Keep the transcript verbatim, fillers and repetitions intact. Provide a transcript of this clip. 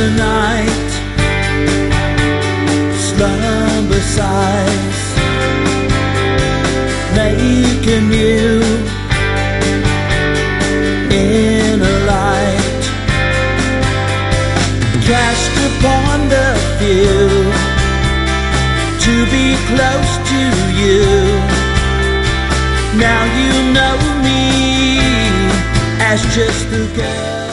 the night, slumber sighs, making you in a light, cast upon the few to be close to you. Now you know me as just the girl